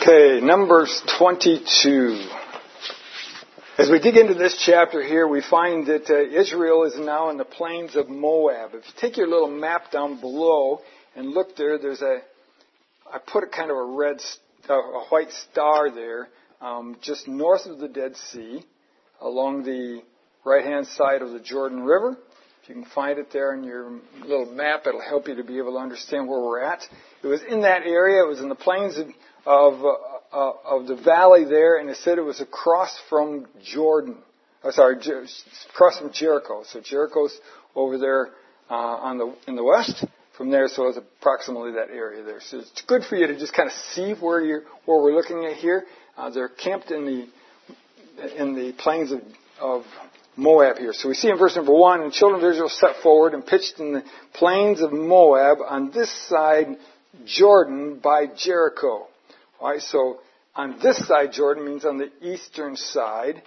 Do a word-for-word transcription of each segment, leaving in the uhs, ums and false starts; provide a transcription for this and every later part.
Okay, Numbers twenty-two. As we dig into this chapter here, we find that uh, Israel is now in the plains of Moab. If you take your little map down below and look there, there's a, I put a kind of a red, uh, a white star there, um, just north of the Dead Sea, along the right-hand side of the Jordan River. If you can find it there in your little map, it'll help you to be able to understand where we're at. It was in that area. It was in the plains of of, uh, uh, of the valley there, and it said it was across from Jordan. Oh, sorry, Jer- across from Jericho. So Jericho's over there uh, on the in the west. From there, so it's approximately that area there. So it's good for you to just kind of see where you're where we're looking at here. Uh, they're camped in the in the plains of, of Moab here. So we see in verse number one, and the children of Israel set forward and pitched in the plains of Moab on this side Jordan by Jericho. All right, so on this side Jordan means on the eastern side,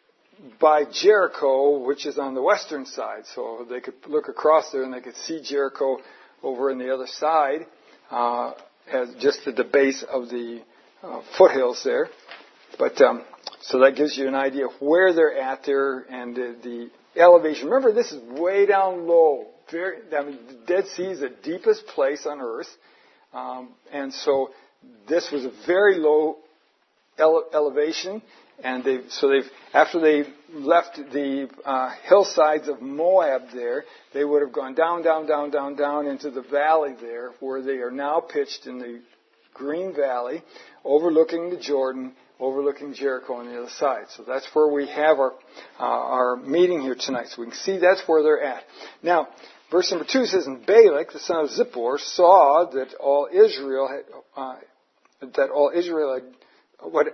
by Jericho, which is on the western side. So they could look across there and they could see Jericho over on the other side, uh, as just at the base of the uh, foothills there. But um, so that gives you an idea of where they're at there and uh, the elevation. Remember, this is way down low. Very, I mean, the Dead Sea is the deepest place on earth, um, and so this was a very low ele- elevation. And they, so they've, after they left the uh, hillsides of Moab there, they would have gone down, down, down, down, down into the valley there, where they are now pitched in the green valley, overlooking the Jordan, overlooking Jericho on the other side. So that's where we have our uh, our meeting here tonight. So we can see that's where they're at. Now, verse number two says, "And Balak, the son of Zippor, saw that all Israel had uh, that all Israel had." What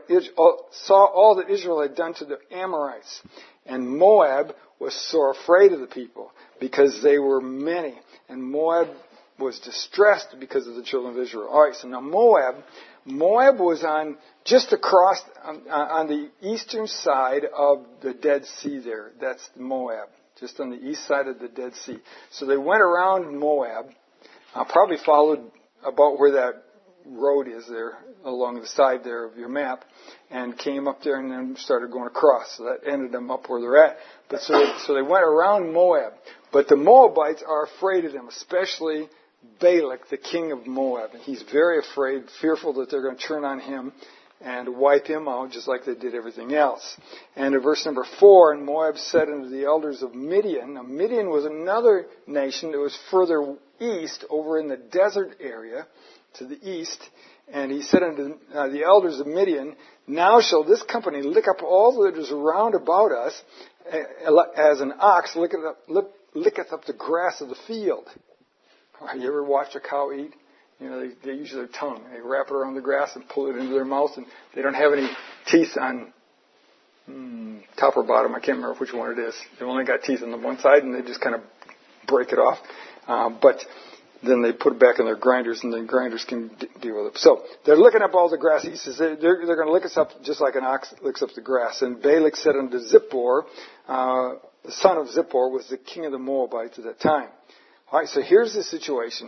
saw all that Israel had done to the Amorites. And Moab was sore afraid of the people because they were many. And Moab was distressed because of the children of Israel. All right, so now Moab, Moab was on just across on, on the eastern side of the Dead Sea there. That's Moab, just on the east side of the Dead Sea. So they went around Moab, uh, probably followed about where that road is there along the side there of your map, and came up there and then started going across. So that ended them up where they're at. But so, so they went around Moab. But the Moabites are afraid of them, especially Balak, the king of Moab. And he's very afraid, fearful that they're going to turn on him and wipe him out just like they did everything else. And in verse number four, and Moab said unto the elders of Midian. Now Midian was another nation that was further east, over in the desert area, to the east, and he said unto uh, the elders of Midian, "Now shall this company lick up all that is round about us, uh, as an ox licketh up, lick, licketh up the grass of the field." Right, you ever watch a cow eat? You know, they, they use their tongue. They wrap it around the grass and pull it into their mouth, and they don't have any teeth on hmm, top or bottom. I can't remember which one it is. They've only got teeth on the one side, and they just kind of break it off. Uh, but then they put it back in their grinders, and the grinders can d- deal with it. So they're licking up all the grass. He says they're, they're going to lick us up just like an ox licks up the grass. And Balak said unto Zippor, uh, the son of Zippor was the king of the Moabites at that time. All right, so here's the situation.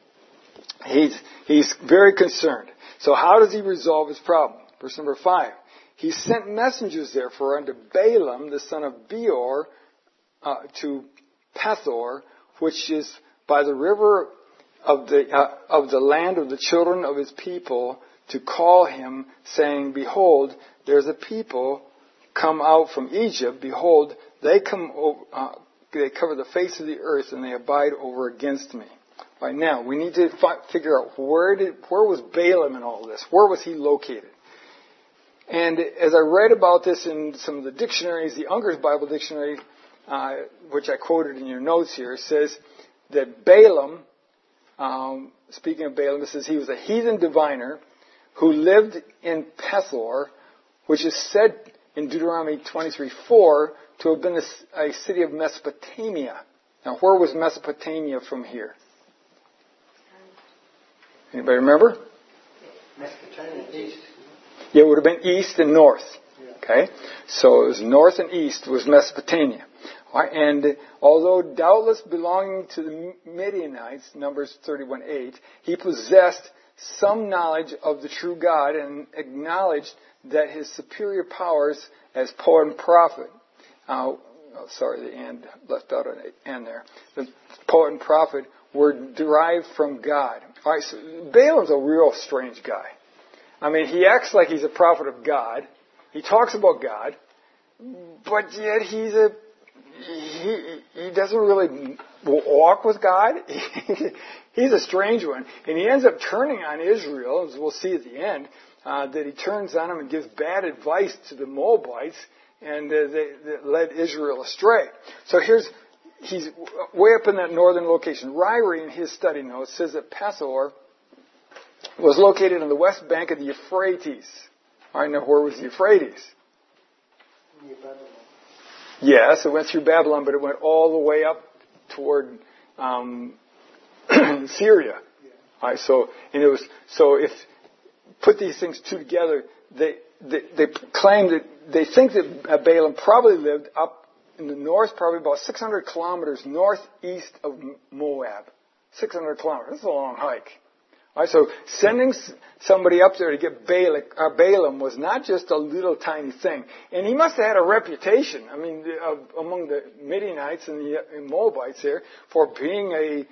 He's, he's very concerned. So how does he resolve his problem? Verse number five. He sent messengers therefore unto Balaam, the son of Beor, uh, to Pethor, which is by the river of the uh, of the land of the children of his people, to call him, saying, Behold, there's a people come out from Egypt. Behold, they come over, uh, they cover the face of the earth, and they abide over against me. Right now, we need to fi- figure out where did where was Balaam in all this? Where was he located? And as I read about this in some of the dictionaries, the Unger's Bible Dictionary, uh, which I quoted in your notes here, says that Balaam, um, speaking of Balaam, it says he was a heathen diviner who lived in Pethor, which is said in Deuteronomy twenty-three four to have been a, a city of Mesopotamia. Now, where was Mesopotamia from here? Anybody remember? Mesopotamia, east. Yeah, it would have been east and north. Okay? So it was north and east was Mesopotamia. Right, and although doubtless belonging to the Midianites, Numbers thirty-one eight, he possessed some knowledge of the true God and acknowledged that his superior powers as poet and prophet, uh, oh, sorry, the and left out an and there. The poet and prophet were derived from God. All right, so Balaam's a real strange guy. I mean, he acts like he's a prophet of God. He talks about God, but yet he's a he he doesn't really walk with God. He's a strange one, and he ends up turning on Israel, as we'll see at the end. Uh, that he turns on them and gives bad advice to the Moabites, and uh, they, they led Israel astray. So here's, he's way up in that northern location. Ryrie, in his study notes, says that Pasor was located on the west bank of the Euphrates. All right, now where was the Euphrates? Near Babylon. Yes, it went through Babylon, but it went all the way up toward um, Syria. Yeah. All right, so and it was so if put these things two together, they, they they claim that they think that Balaam probably lived up in the north, probably about six hundred kilometers northeast of Moab. six hundred kilometers. That's a long hike. All right, so sending somebody up there to get Balak, uh, Balaam was not just a little tiny thing. And he must have had a reputation, I mean, uh, among the Midianites and the and Moabites there for being a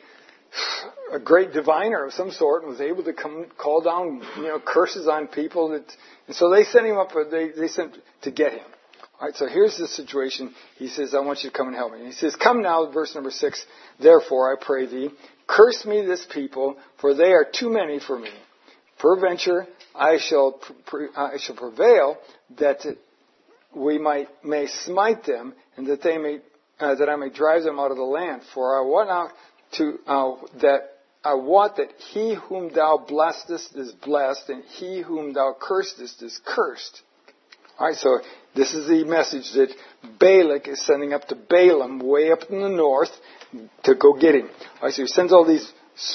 a great diviner of some sort, and was able to come call down, you know, curses on people. That, and so they sent him up. They they sent to get him. All right. So here's the situation. He says, "I want you to come and help me." And he says, "Come now," verse number six. "Therefore, I pray thee, curse me this people, for they are too many for me. Peradventure, I shall I shall prevail that we might may smite them, and that they may uh, that I may drive them out of the land. For I want not." To uh, that I wot that he whom thou blessest is blessed, and he whom thou cursest is cursed. All right, so this is the message that Balak is sending up to Balaam, way up in the north, to go get him. All right, so he sends all these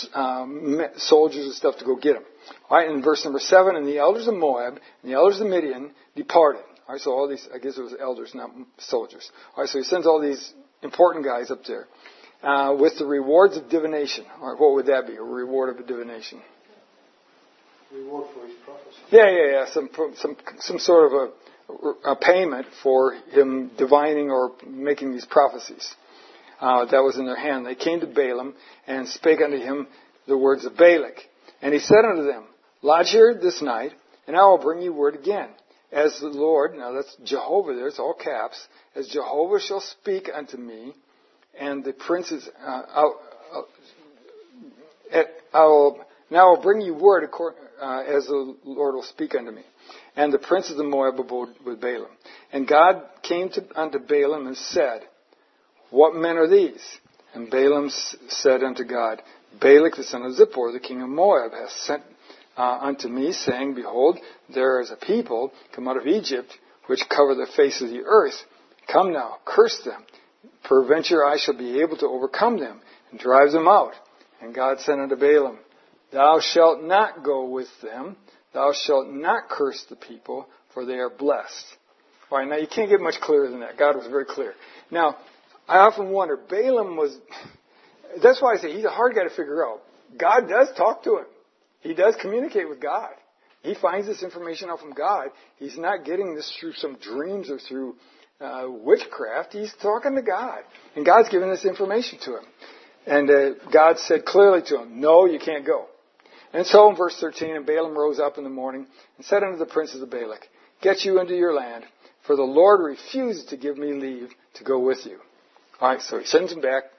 um, soldiers and stuff to go get him. All right, in verse number seven, and the elders of Moab and the elders of Midian departed. All right, so all these, I guess it was elders, not soldiers. All right, so he sends all these important guys up there. Uh, with the rewards of divination. All right, what would that be? A reward of a divination? Reward for his prophecy. Yeah, yeah, yeah. Some some some sort of a, a payment for him divining or making these prophecies. Uh, that was in their hand. They came to Balaam and spake unto him the words of Balak. And he said unto them, Lodge here this night, and I will bring you word again. As the Lord, now that's Jehovah there, it's all caps, as Jehovah shall speak unto me, and the princes, uh, I'll, I'll, I'll, now I'll bring you word according, uh, as the Lord will speak unto me. And the princes of Moab abode with Balaam. And God came to, unto Balaam and said, What men are these? And Balaam said unto God, Balak the son of Zippor, the king of Moab, hath sent uh, unto me, saying, Behold, there is a people come out of Egypt, which cover the face of the earth. Come now, curse them. Peradventure I shall be able to overcome them, and drive them out. And God said unto Balaam, Thou shalt not go with them, thou shalt not curse the people, for they are blessed. All right, now you can't get much clearer than that. God was very clear. Now, I often wonder, Balaam was, that's why I say he's a hard guy to figure out. God does talk to him. He does communicate with God. He finds this information out from God. He's not getting this through some dreams or through Uh, witchcraft. He's talking to God. And God's giving this information to him. And uh, God said clearly to him, No, you can't go. And so in verse thirteen, and Balaam rose up in the morning and said unto the princes of Balak, Get you into your land, for the Lord refused to give me leave to go with you. All right, so he sends him back.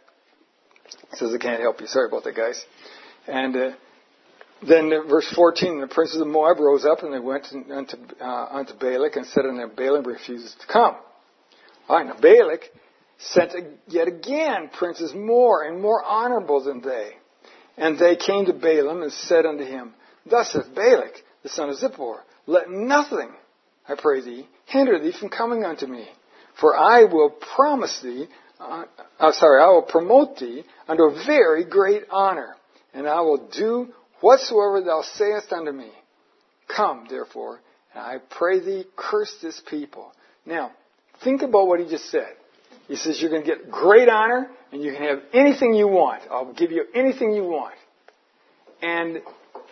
He says, I can't help you. Sorry about that, guys. And uh, then uh, verse fourteen, the princes of Moab rose up and they went unto, uh, unto Balak and said unto him, Balaam refuses to come. All right, now Balak sent yet again princes more and more honorable than they. And they came to Balaam and said unto him, Thus saith Balak, the son of Zippor, Let nothing, I pray thee, hinder thee from coming unto me. For I will promise thee, uh, uh, sorry, I will promote thee unto a very great honor, and I will do whatsoever thou sayest unto me. Come, therefore, and I pray thee, curse this people. Now, think about what he just said. He says you're going to get great honor and you can have anything you want. I'll give you anything you want. And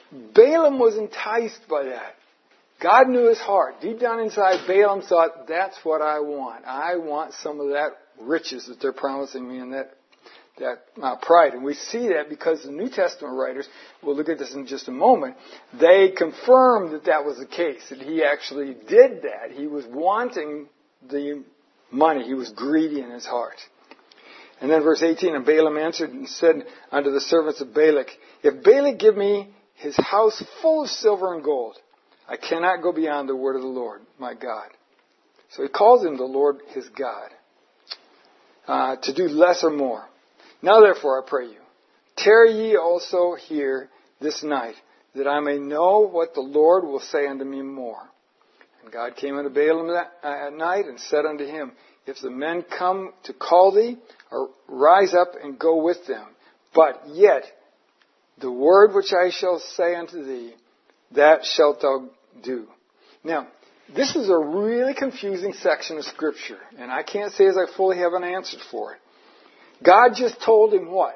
Balaam was enticed by that. God knew his heart. Deep down inside, Balaam thought, that's what I want. I want some of that riches that they're promising me and that that uh, pride. And we see that because the New Testament writers, we'll look at this in just a moment, they confirmed that that was the case, that he actually did that. He was wanting the money. He was greedy in his heart. And then verse eighteen, and Balaam answered and said unto the servants of Balak, if Balak give me his house full of silver and gold, I cannot go beyond the word of the Lord, my God. So he calls him the Lord his God, uh, to do less or more. Now therefore, I pray you, tarry ye also here this night, that I may know what the Lord will say unto me more. And God came unto Balaam that, uh, at night and said unto him, if the men come to call thee, or rise up and go with them. But yet, the word which I shall say unto thee, that shalt thou do. Now, this is a really confusing section of Scripture, and I can't say as I fully have an answer for it. God just told him what?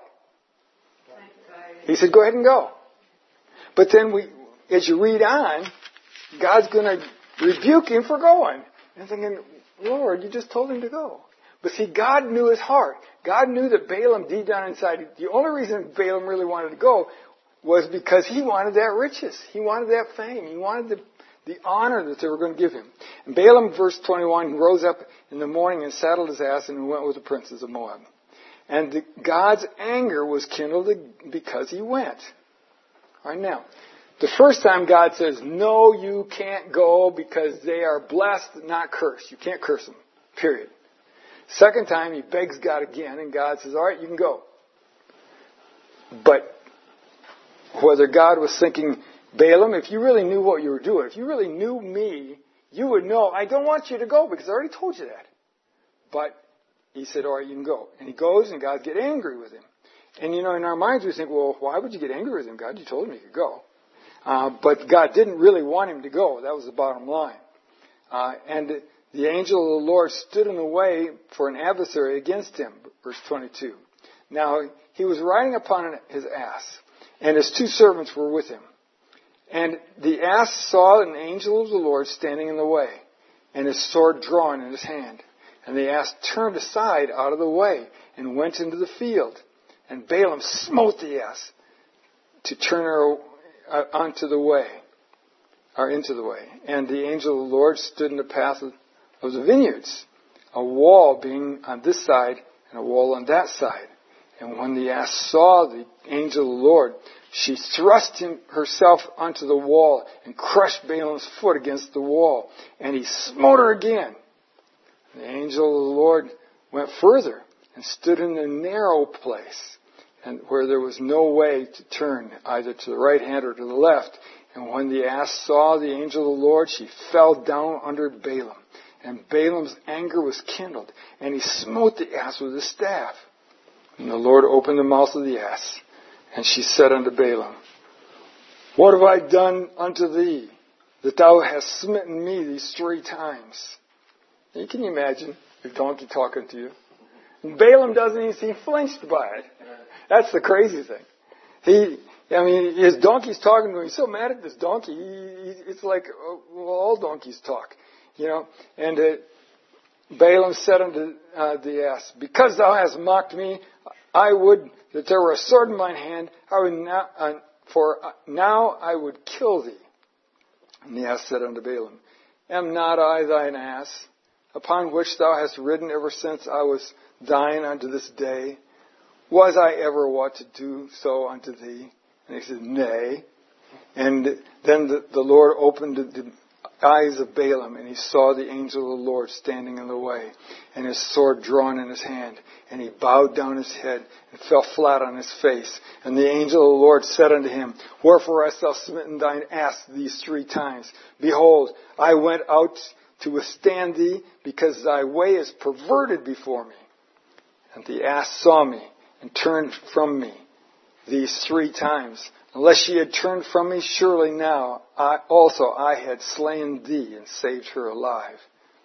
He said, go ahead and go. But then we, as you read on, God's going to rebuke him for going. And thinking, Lord, you just told him to go. But see, God knew his heart. God knew that Balaam, deep down inside, the only reason Balaam really wanted to go was because he wanted that riches. He wanted that fame. He wanted the, the honor that they were going to give him. And Balaam, verse twenty-one, rose up in the morning and saddled his ass and went with the princes of Moab. And the, God's anger was kindled because he went. All right, now, the first time God says, no, you can't go because they are blessed, not cursed. You can't curse them, period. Second time, he begs God again, and God says, all right, you can go. But whether God was thinking, Balaam, if you really knew what you were doing, if you really knew me, you would know, I don't want you to go because I already told you that. But he said, all right, you can go. And he goes, and God gets angry with him. And, you know, in our minds we think, well, why would you get angry with him, God? You told him he could go. Uh, but God didn't really want him to go. That was the bottom line. Uh, and the angel of the Lord stood in the way for an adversary against him, verse twenty-two. Now, he was riding upon his ass, and his two servants were with him. And the ass saw an angel of the Lord standing in the way, and his sword drawn in his hand. And the ass turned aside out of the way and went into the field. And Balaam smote the ass to turn her uh, onto the way, or into the way. And the angel of the Lord stood in the path of, of the vineyards, a wall being on this side and a wall on that side. And when the ass saw the angel of the Lord, she thrust him, herself onto the wall and crushed Balaam's foot against the wall. And he smote her again. The angel of the Lord went further and stood in a narrow place, and where there was no way to turn either to the right hand or to the left. And when the ass saw the angel of the Lord, she fell down under Balaam. And Balaam's anger was kindled, and he smote the ass with his staff. And the Lord opened the mouth of the ass, and she said unto Balaam, what have I done unto thee, that thou hast smitten me these three times? And can you imagine the donkey talking to you? And Balaam doesn't even seem flinched by it. That's the crazy thing. He, I mean, his donkey's talking to him. He's so mad at this donkey. He, he, it's like, well, all donkeys talk, you know. And uh, Balaam said unto uh, the ass, because thou hast mocked me, I would that there were a sword in mine hand, I would not, uh, for now I would kill thee. And the ass said unto Balaam, am not I thine ass, upon which thou hast ridden ever since I was thine unto this day? Was I ever wont to do so unto thee? And he said, nay. And then the, the Lord opened the, the eyes of Balaam, and he saw the angel of the Lord standing in the way, and his sword drawn in his hand. And he bowed down his head and fell flat on his face. And the angel of the Lord said unto him, wherefore hast thou smitten thine ass these three times? Behold, I went out to withstand thee, because thy way is perverted before me. And the ass saw me and turned from me these three times. Unless she had turned from me, surely now I also I had slain thee and saved her alive.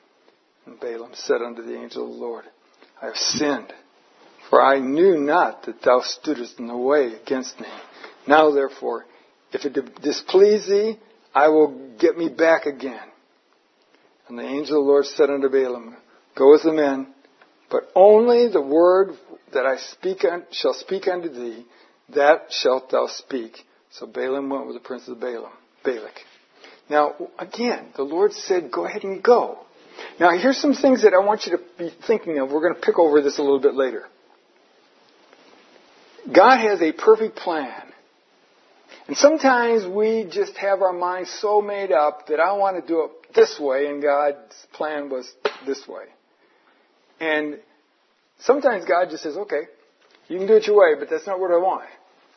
And Balaam said unto the angel of the Lord, I have sinned, for I knew not that thou stoodest in the way against me. Now therefore, if it displease thee, I will get me back again. And the angel of the Lord said unto Balaam, Go with the men, but only the word that I speak un- shall speak unto thee, that shalt thou speak. So Balaam went with the prince of Balaam, Balak. Now, again, the Lord said, go ahead and go. Now, here's some things that I want you to be thinking of. We're going to pick over this a little bit later. God has a perfect plan. And sometimes we just have our minds so made up that I want to do it this way, and God's plan was this way. And sometimes God just says, okay, you can do it your way, but that's not what I want.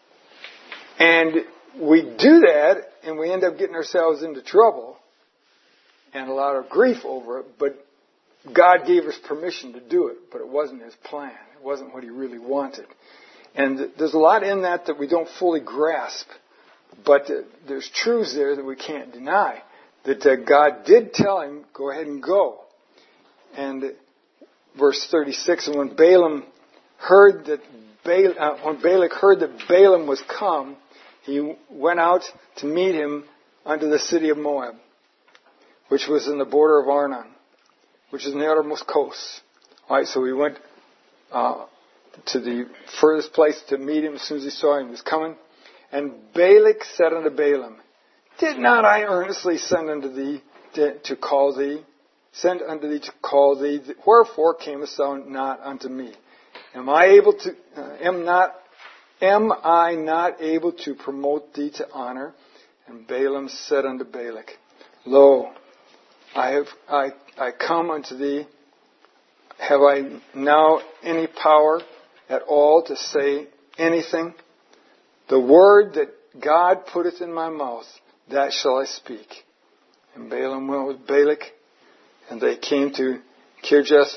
And we do that, and we end up getting ourselves into trouble and a lot of grief over it, but God gave us permission to do it, but it wasn't His plan. It wasn't what He really wanted. And there's a lot in that that we don't fully grasp, but there's truths there that we can't deny. That uh, God did tell him, go ahead and go. And verse thirty-six, and when Balaam heard that Bal- uh, when Balak heard that Balaam was come, he went out to meet him unto the city of Moab, which was in the border of Arnon, which is in the uttermost coast. All right, so he went uh, to the furthest place to meet him as soon as he saw him. He was coming. And Balak said unto Balaam, Did not I earnestly send unto thee to, to call thee? Send unto thee to call thee. Wherefore camest thou not unto me? Am I able to? Uh, am not? Am I not able to promote thee to honor? And Balaam said unto Balak, Lo, I have I I come unto thee. Have I now any power at all to say anything? The word that God putteth in my mouth, that shall I speak. And Balaam went with Balak, and they came to Kirjath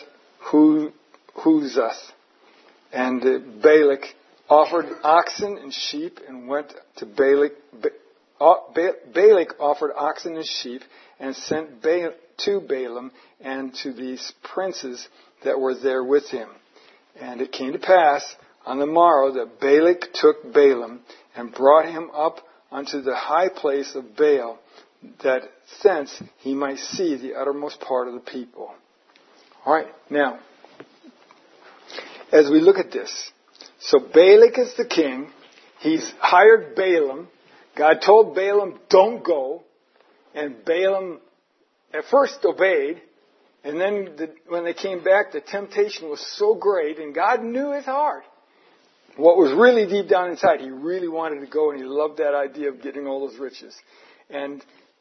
Huzoth. And uh, Balak offered oxen and sheep, and went to Balak. Ba- Balak offered oxen and sheep, and sent ba- to Balaam and to these princes that were there with him. And it came to pass on the morrow that Balak took Balaam and brought him up unto the high place of Baal, that thence he might see the uttermost part of the people. All right, now, as we look at this, so Balak is the king. He's hired Balaam. God told Balaam, don't go. And Balaam at first obeyed. And then the, when they came back, the temptation was so great, and God knew his heart. What was really deep down inside, he really wanted to go, and he loved that idea of getting all those riches. And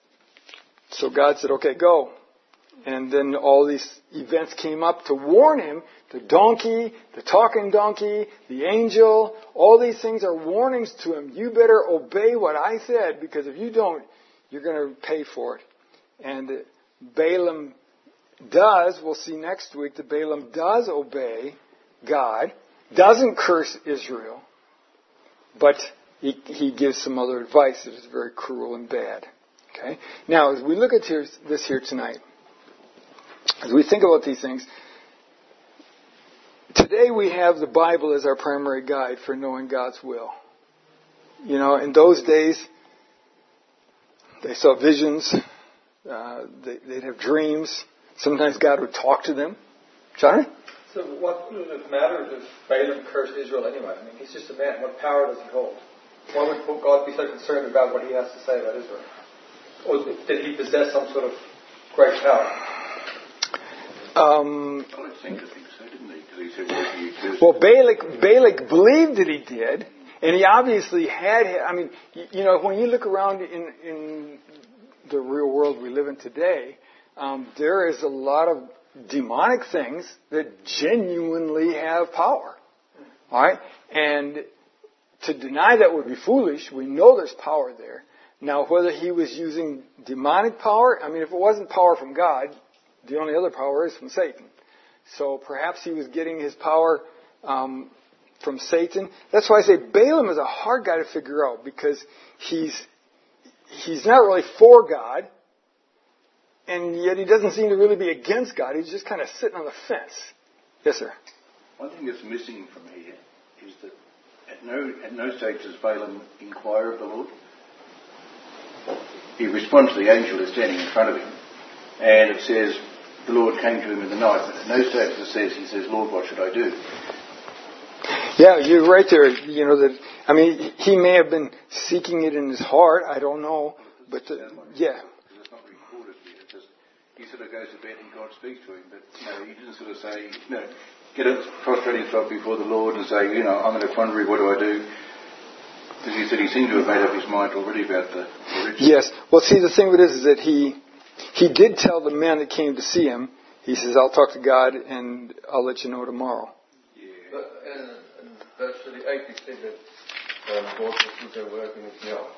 so God said, okay, go. And then all these events came up to warn him. The donkey, the talking donkey, the angel, all these things are warnings to him. You better obey what I said, because if you don't, you're going to pay for it. And Balaam does, we'll see next week, that Balaam does obey God, doesn't curse Israel, but he, he gives some other advice that is very cruel and bad. Okay? Now, as we look at here, this here tonight, as we think about these things, today we have the Bible as our primary guide for knowing God's will. You know, in those days, they saw visions, uh, they, they'd have dreams. Sometimes God would talk to them. Johnny? So what would it matter if Balaam cursed Israel anyway? I mean, he's just a man. What power does he hold? Why would God be so concerned about what he has to say about Israel? Or did he possess some sort of great power? Um, well, I think, I think so, didn't he? Because he said, what do you do? Well, Balak, Balak believed that he did, and he obviously had, I mean, you know, when you look around in, in the real world we live in today, um, there is a lot of demonic things that genuinely have power. All right? And to deny that would be foolish. We know there's power there. Now, whether he was using demonic power, I mean, if it wasn't power from God, the only other power is from Satan. So perhaps he was getting his power um, from Satan. That's why I say Balaam is a hard guy to figure out, because he's he's not really for God, and yet he doesn't seem to really be against God. He's just kind of sitting on the fence. Yes, sir. One thing that's missing from here is that at no at no stage does Balaam inquire of the Lord. he responds to the angel who's standing in front of him, and it says, the Lord came to him in the night. But no states it says, he says, Lord, what should I do? Yeah, you're right there. You know that. I mean, he may have been seeking it in his heart. I don't know, but the, yeah. Because it's not recorded here. It just, he sort of goes to bed and God speaks to him, but you know, he didn't sort of say, you know, get it, prostrate himself before the Lord and say, you know, I'm in a quandary. What do I do? Because he said he seemed to have made up his mind already about the, the riches. Yes. Well, see, the thing with it is, is that he he did tell the men that came to see him. He says, "I'll talk to God and I'll let you know tomorrow." Yeah. But in, in verse thirty-eight, he said that um, God will put their work in his mouth.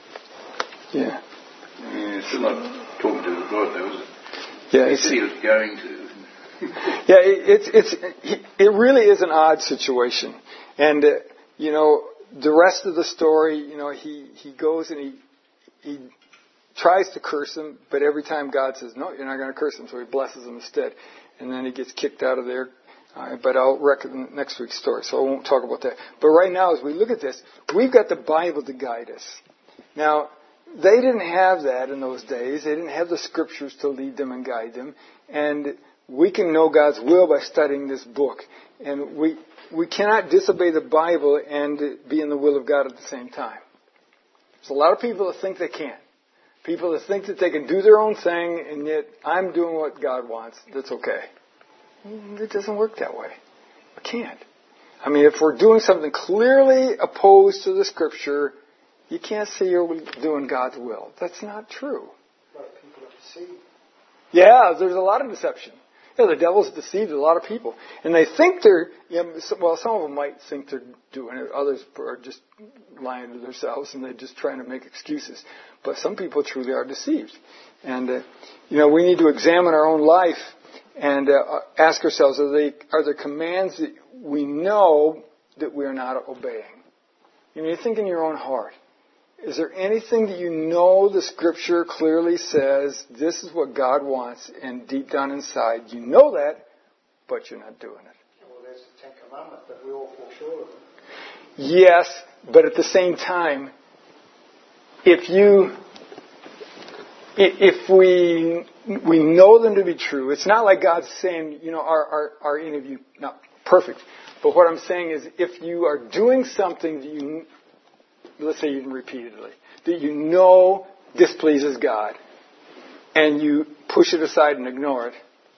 Yeah. Yeah, still not talking to God, though, is it? Yeah. He said he was going to. Yeah, it, it's it's it really is an odd situation, and uh, you know the rest of the story. You know, he he goes and he he tries to curse him, but every time God says, "No, you're not going to curse him," so he blesses him instead, and then he gets kicked out of there. Uh, but I'll reckon next week's story, so I won't talk about that. But right now, as we look at this, we've got the Bible to guide us. Now, they didn't have that in those days. They didn't have the scriptures to lead them and guide them, and we can know God's will by studying this book. And we we cannot disobey the Bible and be in the will of God at the same time. There's a lot of people that think they can. People that think that they can do their own thing, and yet I'm doing what God wants. That's okay. It doesn't work that way. It can't. I mean, if we're doing something clearly opposed to the Scripture, you can't say you're doing God's will. That's not true. A lot of people are deceived. Yeah, there's a lot of deception. Yeah, the devil's deceived a lot of people. And they think they're, you know, well, some of them might think they're doing it. Others are just lying to themselves and they're just trying to make excuses. But some people truly are deceived. And, uh, you know, we need to examine our own life and uh, ask ourselves, are, they, are there commands that we know that we are not obeying? You know, you think in your own heart. Is there anything that you know the Scripture clearly says, this is what God wants, and deep down inside you know that, but you're not doing it? Well, there's the Ten Commandments that we all fall short of them. Yes, but at the same time, if you, if we we know them to be true, it's not like God's saying, you know, are, are, are any of you not perfect? But what I'm saying is, if you are doing something that you let's say even repeatedly, that you know displeases God, and you push it aside and ignore it,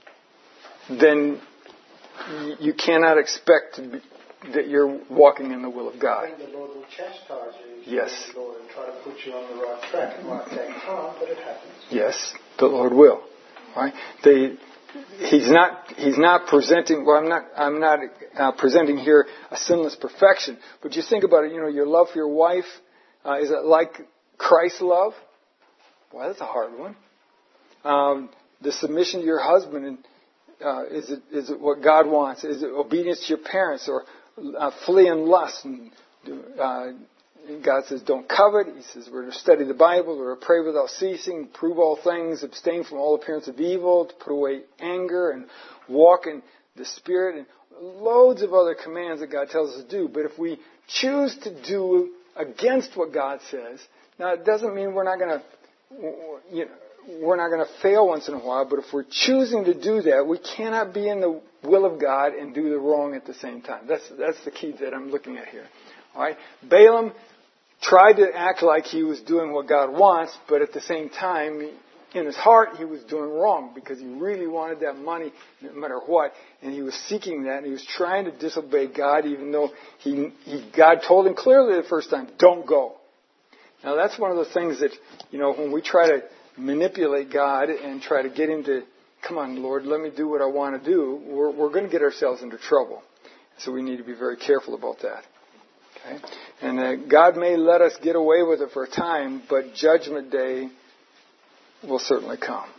then you cannot expect to be, that you're walking in the will of God. Then the Lord will chastise you. Yes. The Lord will try to put you on the right track. It might take time, but it happens. Yes, the Lord will. Right? They, he's not. He's not presenting. Well, I'm not. I'm not uh, presenting here a sinless perfection. But just think about it. You know, your love for your wife, uh, is it like Christ's love? Well, that's a hard one. Um, the submission to your husband, and uh, is it is it what God wants? Is it obedience to your parents, or uh, flee in lust? And uh, God says, don't covet. He says, we're to study the Bible, we're to pray without ceasing, prove all things, abstain from all appearance of evil, to put away anger, and walk in the Spirit, and loads of other commands that God tells us to do. But if we choose to do against what God says, now it doesn't mean we're not going to, you know, we're not going to fail once in a while, but if we're choosing to do that, we cannot be in the will of God and do the wrong at the same time. That's that's the key that I'm looking at here. All right, Balaam tried to act like he was doing what God wants, but at the same time, in his heart, he was doing wrong because he really wanted that money no matter what, and he was seeking that, and he was trying to disobey God, even though he, he God told him clearly the first time, don't go. Now, that's one of the things that, you know, when we try to manipulate God and try to get him to, come on, Lord, let me do what I want to do, we're, we're going to get ourselves into trouble. So we need to be very careful about that. Okay? And uh, God may let us get away with it for a time, but Judgment Day will certainly come.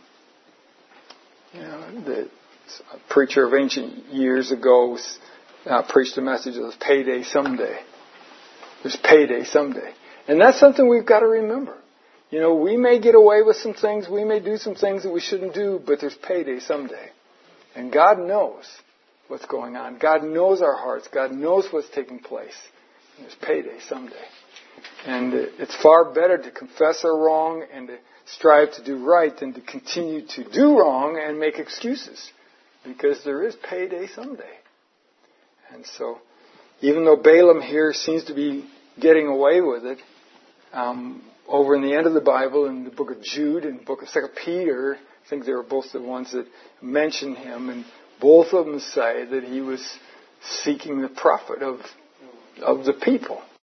You know, the preacher of ancient years ago uh, preached a message of payday someday. There's payday someday. And that's something we've got to remember. You know, we may get away with some things, we may do some things that we shouldn't do, but there's payday someday. And God knows what's going on. God knows our hearts. God knows what's taking place. And there's payday someday. And it's far better to confess our wrong and to strive to do right than to continue to do wrong and make excuses. Because there is payday someday. And so, even though Balaam here seems to be getting away with it, um, over in the end of the Bible, in the book of Jude and the book of Second Peter, I think they were both the ones that mention him, and both of them say that he was seeking the profit of of the people.